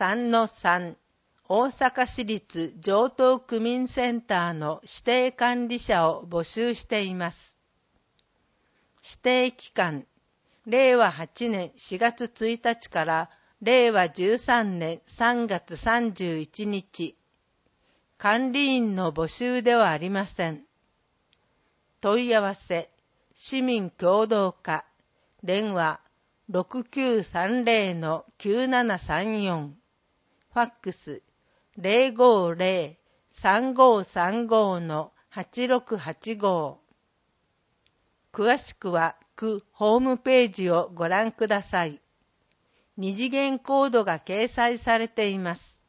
3-3 大阪市立城東区民センターの指定管理者を募集しています。指定期間、令和8年4月1日から令和13年3月31日。管理員の募集ではありません。問い合わせ、市民協働課、電話 6930-9734、ファックス 050-3535-8685。詳しくは区ホームページをご覧ください。二次元コードが掲載されています。